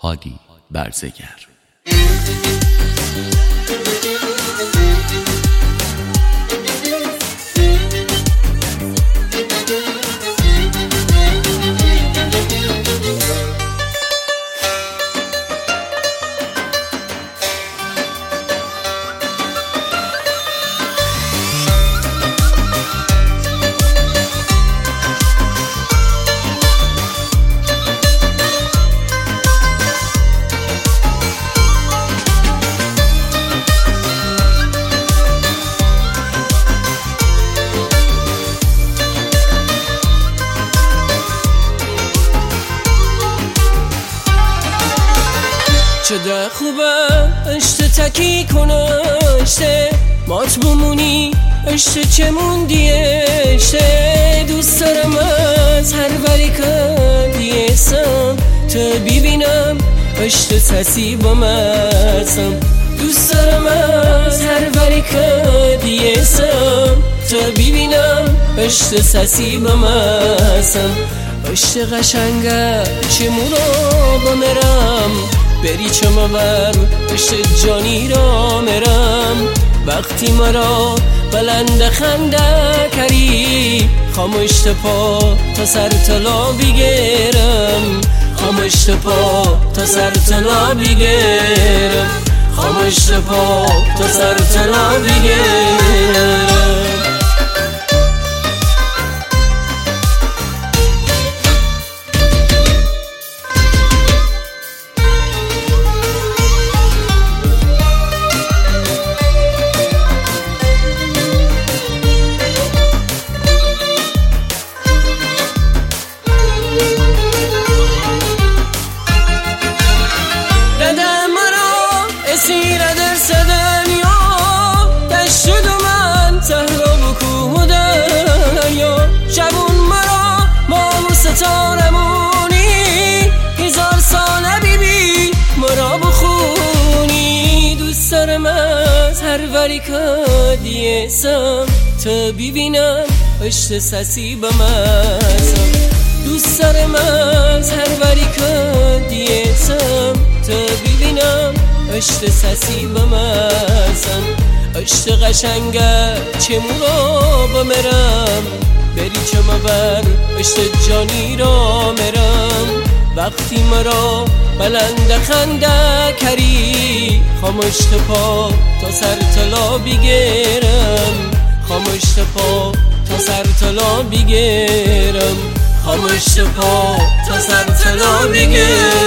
هادی برزگر. چه خوبه اشته تکی کنه اشته مات بمونی اشته چه موندی اشته دوست دارم از هر ولی کدیسم تا ببینم اشته تسی با مزم دوست دارم از هر ولی کدیسم تا ببینم اشته تسی با مزم اشته قشنگه چه مورا با مرم بری چما بر پشت جانی را مرم وقتی مرا بلند خنده کری خاموش پا تا سر طلا بگیرم خاموش پا تا سر طلا بگیرم خاموش پا تا سر طلا بگیرم هزار ساله بیبی مرا بخونی دوست دارم از هر وری کدیسم تا ببینم اشته سسی بمزم دوست دارم از هر وری کدیسم تا ببینم اشته سسی بمزم اشته قشنگه چه مورا بمرم بری چما بر اشته جانی را مرم وقتی مرا بلند خنده کری خاموش پا تا سر طلا بگیرم خاموش پا تا سر طلا بگیرم خاموش پا تا سر طلا بگیرم